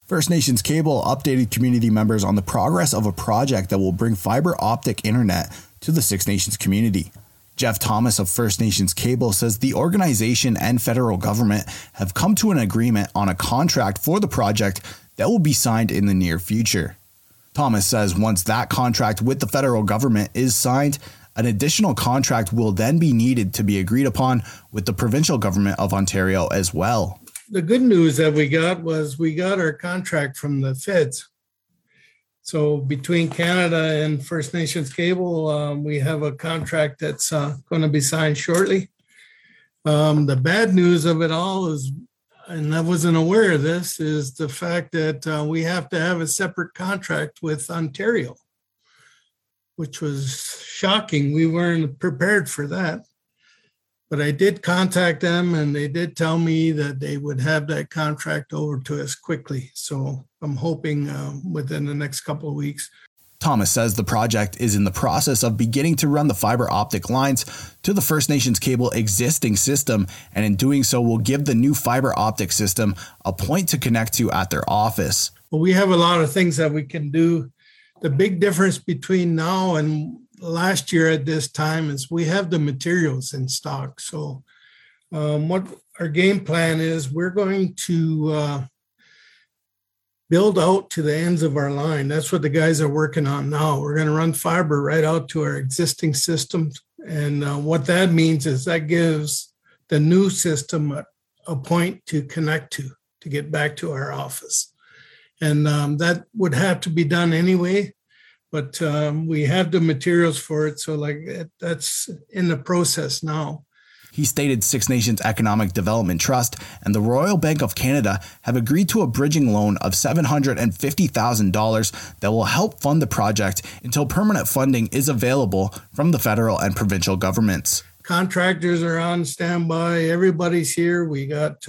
First Nations Cable updated community members on the progress of a project that will bring fiber optic internet to the Six Nations community. Jeff Thomas of First Nations Cable says the organization and federal government have come to an agreement on a contract for the project that will be signed in the near future. Thomas says once that contract with the federal government is signed, an additional contract will then be needed to be agreed upon with the provincial government of Ontario as well. The good news that we got was we got our contract from the feds. So between Canada and First Nations Cable, we have a contract that's going to be signed shortly. The bad news of it all is, and I wasn't aware of this, is the fact that we have to have a separate contract with Ontario, which was shocking. We weren't prepared for that. But I did contact them, and they did tell me that they would have that contract over to us quickly. So I'm hoping within the next couple of weeks. Thomas says the project is in the process of beginning to run the fiber optic lines to the First Nations Cable existing system, and in doing so will give the new fiber optic system a point to connect to at their office. Well, we have a lot of things that we can do. The big difference between now and last year at this time is we have the materials in stock. So what our game plan is, we're going to build out to the ends of our line. That's what the guys are working on now. We're going to run fiber right out to our existing systems. And what that means is that gives the new system a point to connect to get back to our office. And that would have to be done anyway. But we have the materials for it, so that's in the process now. He stated Six Nations Economic Development Trust and the Royal Bank of Canada have agreed to a bridging loan of $750,000 that will help fund the project until permanent funding is available from the federal and provincial governments. Contractors are on standby. Everybody's here. We got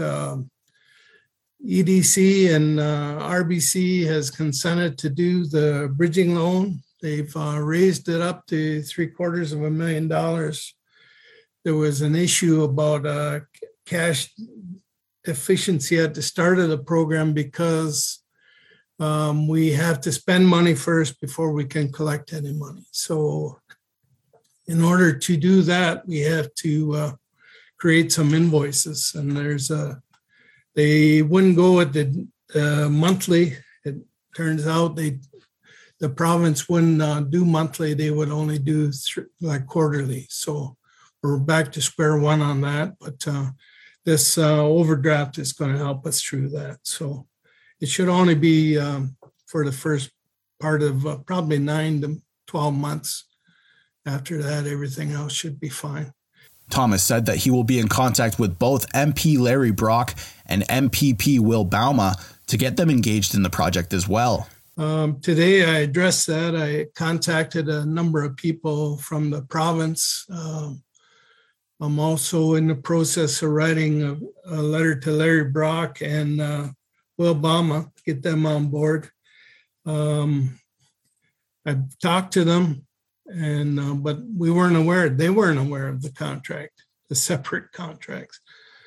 EDC and RBC has consented to do the bridging loan. They've raised it up to $750,000. There was an issue about cash deficiency at the start of the program because we have to spend money first before we can collect any money. So in order to do that, we have to create some invoices, and they wouldn't go with the monthly. It turns out the province wouldn't do monthly. They would only do quarterly. So we're back to square one on that. But this overdraft is going to help us through that. So it should only be for the first part of probably 9 to 12 months. After that, everything else should be fine. Thomas said that he will be in contact with both MP Larry Brock and MPP Will Bauma to get them engaged in the project as well. Today, I addressed that. I contacted a number of people from the province. I'm also in the process of writing a letter to Larry Brock and Will Bauma, get them on board. I've talked to them. But we weren't aware, they weren't aware of the contract, the separate contracts.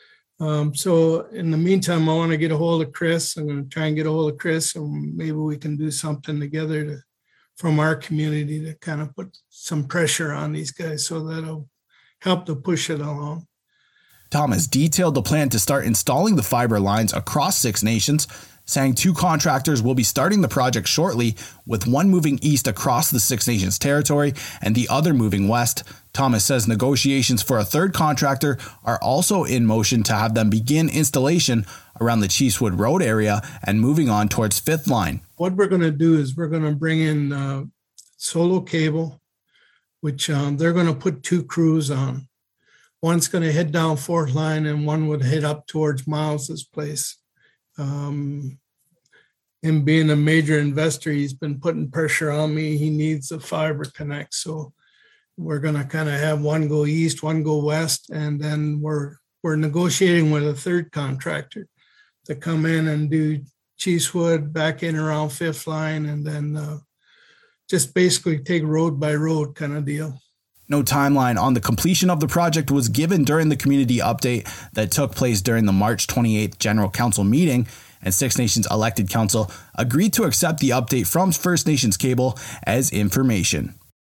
So in the meantime, I want to get a hold of Chris. I'm going to try and get a hold of Chris, and maybe we can do something together from our community to kind of put some pressure on these guys so that'll help to push it along. Thomas detailed the plan to start installing the fiber lines across Six Nations, saying 2 contractors will be starting the project shortly, with one moving east across the Six Nations territory and the other moving west. Thomas says negotiations for a third contractor are also in motion to have them begin installation around the Chiefswood Road area and moving on towards Fifth Line. What we're going to do is we're going to bring in Solo Cable, which they're going to put 2 crews on. One's going to head down Fourth Line and one would head up towards Miles's place. Him being a major investor, he's been putting pressure on me. He needs a fiber connect. So we're going to kind of have one go east, one go west. And then we're negotiating with a third contractor to come in and do Chiefswood back in around Fifth Line, and then just basically take road by road kind of deal. No timeline on the completion of the project was given during the community update that took place during the March 28th General Council meeting, and Six Nations elected council agreed to accept the update from First Nations Cable as information.